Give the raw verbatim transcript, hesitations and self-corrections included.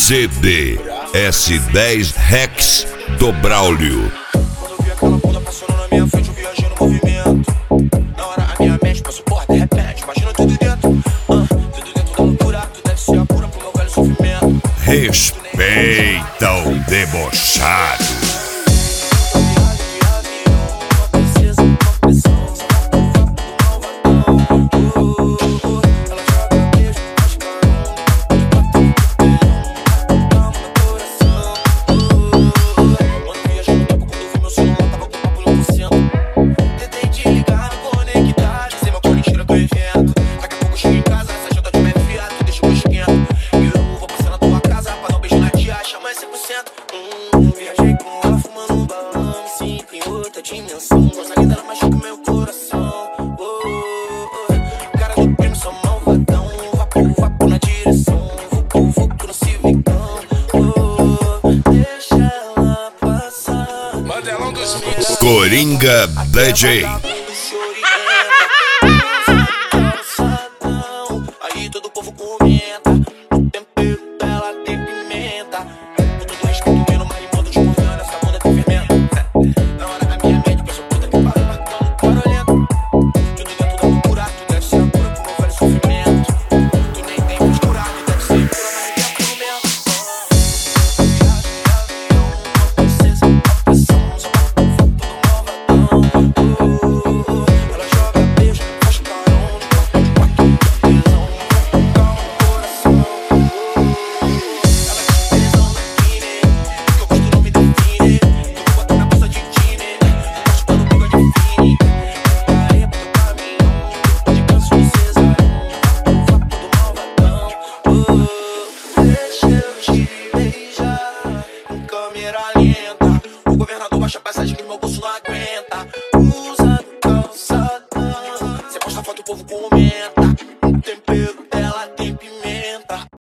C D S dez Rex do Braulio. Quando vi aquela bunda passando na minha frente, eu viajei no movimento. Na hora a minha mente passou, porra, de repente, imagina tudo dentro. Ah, tudo dentro da loucura, tu deve ser a cura pro meu velho sofrimento. Respeita o debochado. Viajei com ela fumando um balão, me sinto em outra dimensão. Gosto ainda dela machuca meu coração. Oh, oh, oh. Cara do primo, sou malvadão. Vapo, vapo na direção. Vucu, vucu no civicão. Oh, deixa ela passar. Mandelão dos Mix. Coringa D J. Aí todo o povo comenta. O tempero dela tem pimenta. O governador baixa a passagem que meu bolso não aguenta. Usa do calçadão. Você posta foto, o povo comenta. O tempero